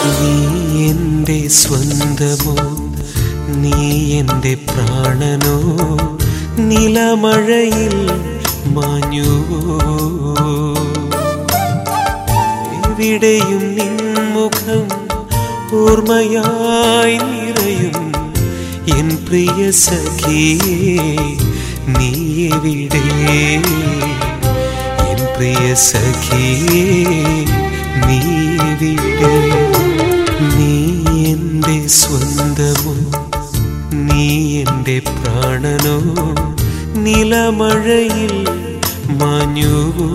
നീ എൻ്റെ സ്വന്തമോ, നീ എൻ്റെ പ്രാണനോ, നിലമഴയിൽ മാഞ്ഞുവോ? എവിടെയും നിൻമുഖം ഓർമ്മയായി നിറയും എൻ പ്രിയ സഖിയേ, നീ എവിടെ? എൻ പ്രിയ സഖിയേ, നീ എവിടെ? നീ എൻ്റെ സ്വന്തമോ, നീ എൻ്റെ പ്രാണനോ, നിലമഴയിൽ മാഞ്ഞുവോ?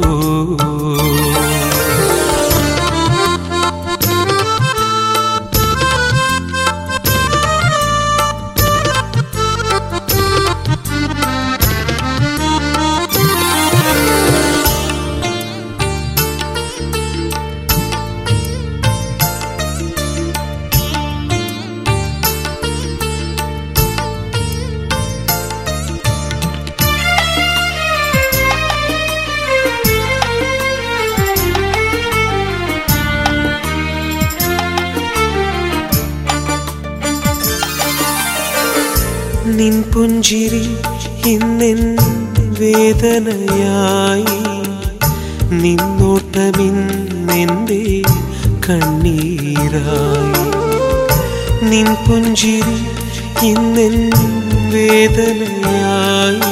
നിൻ പുഞ്ചിരി ഇന്നെൻ വേദനയായി, നിന്നോട്ടമിന്നെൻ്റെ കണ്ണീരായി. നിൻ പുഞ്ചിരി ഇന്നെൻ വേദനയായി,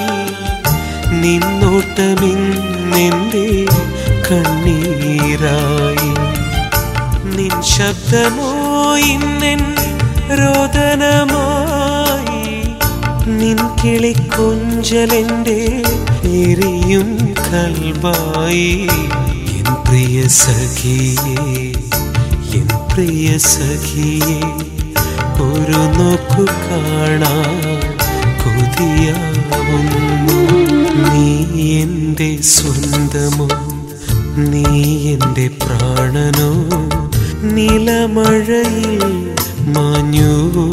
നിന്നോട്ടമിന്നെൻ്റെ കണ്ണീരായി. നിൻ ശബ്ദമോ ഇന്നെൻ രോദനമായി, നിൻ കിളിക്കൊഞ്ചലെൻ്റെ എരിയും കൽബായി. എൻ പ്രിയ സഖിയേ, എൻ പ്രിയ സഖിയേ, ഒരു നോക്കു കാണാൻ കൊതിയാവുന്നു. നീ എൻ്റെ സ്വന്തമോ, നീ എൻ്റെ പ്രാണനോ, നിലമഴയിൽ മാഞ്ഞുവോ?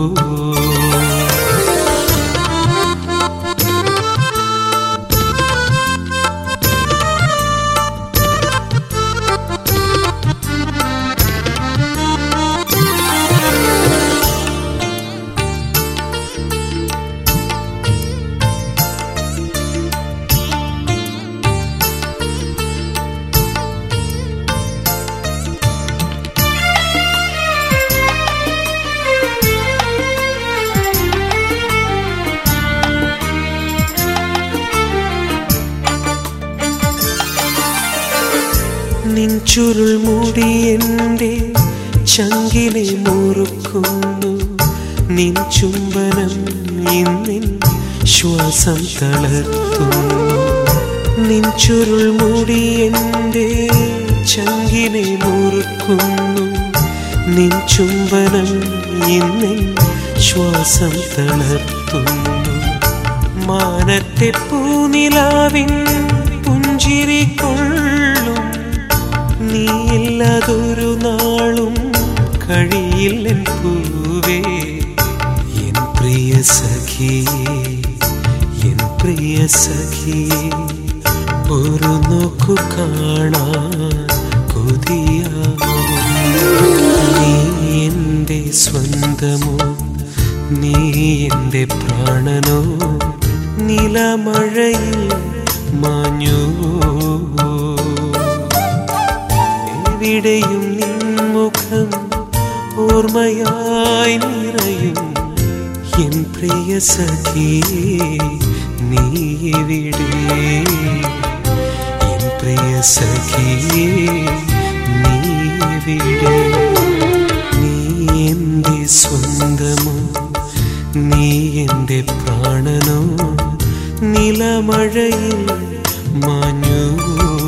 നിൻ ചുരുൾ മൂടി എൻ്റെ ചങ്കിനെ മുറുക്കുന്നു, നിൻ ചുംബനം ഇന്നിൻ ശ്വാസം തളർത്തുന്നു. നിൻ ചുരുൾ മൂടി എൻ്റെ ചങ്കിനെ മുറുക്കുന്നു, നിൻ ചുംബനം ഇന്നിൻ ശ്വാസം തളർത്തുന്നു. മാനത്തെ പൂനിലാവിൻ പുഞ്ചിരി കൊള്ളും, നീയില്ലാതൊരു നാളും കഴിയില്ലെൻ പൂവേ. എൻ പ്രിയ സഖിയേ, എൻ പ്രിയ സഖിയേ, ഒരു നോക്കു കാണാൻ കൊതിയാവുന്നു. നീ എൻ്റെ സ്വന്തമോ, നീ എൻ്റെ പ്രാണനോ, നിലമഴയിൽ മാഞ്ഞുവോ? എവിടെയും നിൻമുഖം ഓർമ്മയായി നിറയും എൻ പ്രിയ സഖിയേ, നീ എവിടെ? എൻ പ്രിയ സഖിയേ, നീ എവിടെ? നീ എൻ്റെ സ്വന്തമോ, നീ എൻ്റെ പ്രാണനോ, നിലമഴയിൽ മാഞ്ഞുവോ?